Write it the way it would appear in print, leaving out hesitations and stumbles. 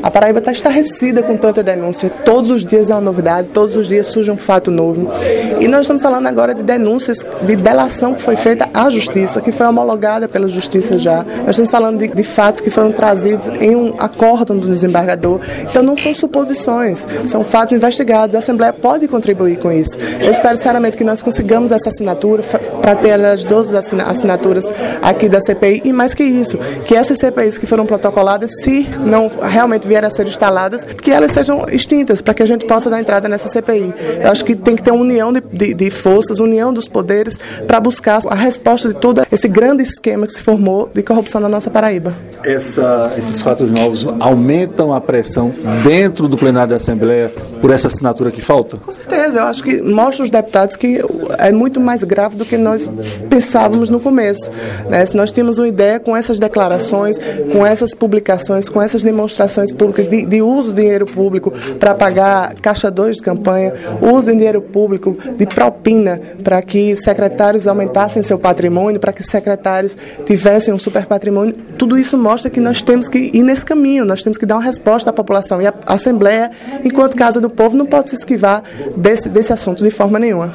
A Paraíba está estarrecida com tanta denúncia. Todos os dias é uma novidade, todos os dias surge um fato novo. E nós estamos falando agora de denúncias de delação que foi feita à Justiça, que foi homologada pela Justiça já. Nós estamos falando de fatos que foram trazidos em um acórdão do desembargador. Então não são suposições, são fatos investigados. A Assembleia pode contribuir com isso. Eu espero sinceramente que nós consigamos essa assinatura para ter as 12 assinaturas aqui da CPI e mais que isso, que essas CPIs que foram protocoladas, se não realmente vierem a ser instaladas, que elas sejam extintas para que a gente possa dar entrada nessa CPI. Eu acho que tem que ter uma união de forças, união dos poderes para buscar a resposta de todo esse grande esquema que se formou de corrupção na nossa Paraíba. Esses fatos novos aumentam a pressão dentro do plenário da Assembleia por essa assinatura que falta? Com certeza, eu acho que mostra aos deputados que é muito mais grave do que nós pensávamos no começo, né? Se nós tínhamos uma ideia com essas declarações, com essas publicações, com essas demonstrações públicas de uso de dinheiro público para pagar caixa 2 de campanha, uso de dinheiro público de propina para que secretários aumentassem seu patrimônio, para que secretários tivessem um super patrimônio, tudo isso mostra que nós temos que ir nesse caminho, nós temos que dar uma resposta à população e a Assembleia, enquanto Casa do Povo, não pode se esquivar desse assunto de forma nenhuma.